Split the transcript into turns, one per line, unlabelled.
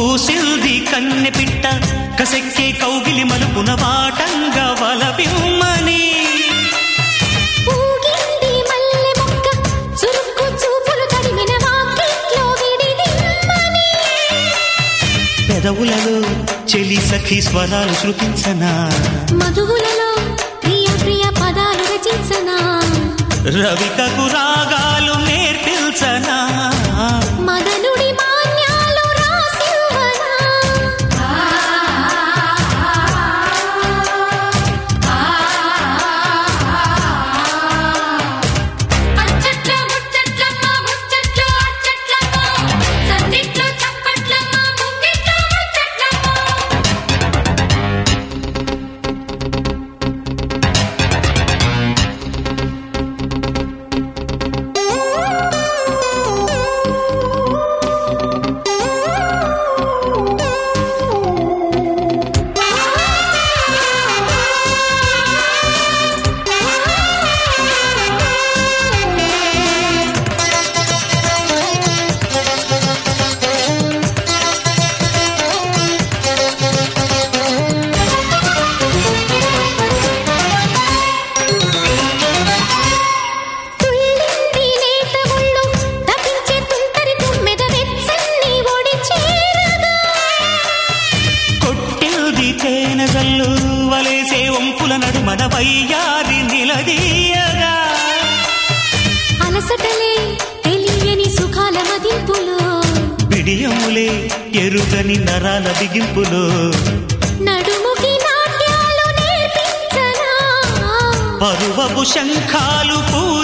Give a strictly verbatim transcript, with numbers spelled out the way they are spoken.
కూసిల్ది కన్నె పిట్ట కసెక్కే కౌగిలి మలుపున వాటంగా వలపిమ్మని
ఊగింది మల్లె మొక్క చురుక్కు చూపులు తడిమిన వాకిట్లో విడిదిమ్మని
పెదవులలో చెలి సఖి స్వరాలు శృతించనా
మధువులలో ప్రియ ప్రియ పదాలు రచించనా
రవికకు రాగాలు నేర్పించనా
మదనుడి మాన్యాలు రాసివ్వనా అచ్చట్ల ముచ్చట్లమ్మ ముచ్చట్లు అచ్చట్లమ్మ సందిట్లో చప్పట్లమ్మ ముంగిట్లో ముచ్చట్లమ్మ
తేనెగల్లు వలేసే వంపుల నడుమన వయ్యారి నిలదీయగా
అలసటలే తెలియని సుఖాల మదింపులో
బిడియములే ఎరుగని నరాల బిగింపులో
నడుముకి నాట్యాలు నేర్పించనా
పరువపు శంఖాలు పూ